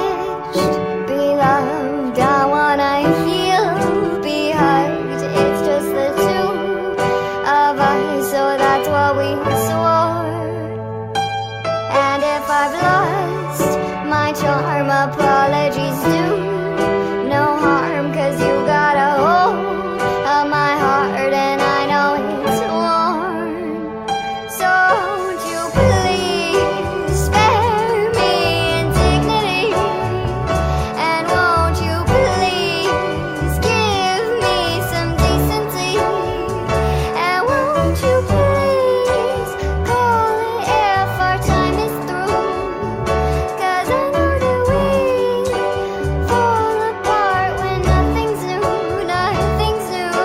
wished, beloved, I wanna heal, be hugged. It's just the two of us, so that's what we swore. And if I've lost my charm, apologies due. No harm, 'cause you got a hold of my heart, and I know it's warm. So won't you please spare me indignity, and won't you please give me some decency, and won't you please call it if our time is through, 'cause I know that we fall apart when nothing's new, nothing's new.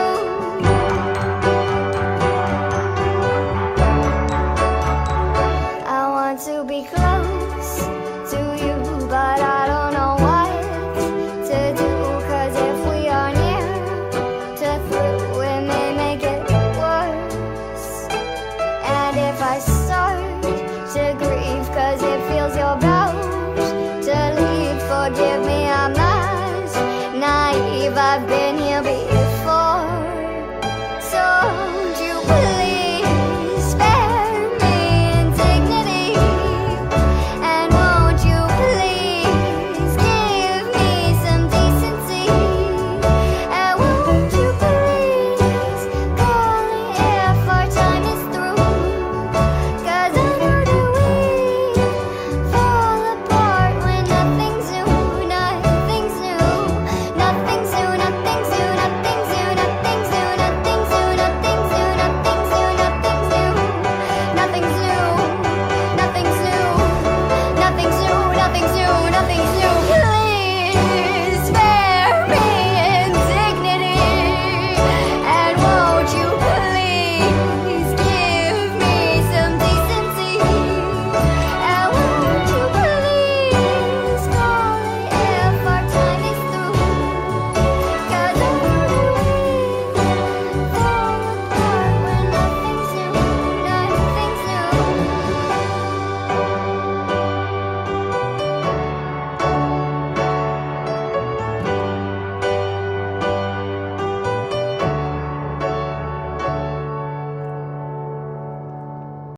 I want to be close to you, but I don't know what to do, 'cause if we are near to through, it may make it worse. And if I start to grieve, 'cause it feels you're about to leave, forgive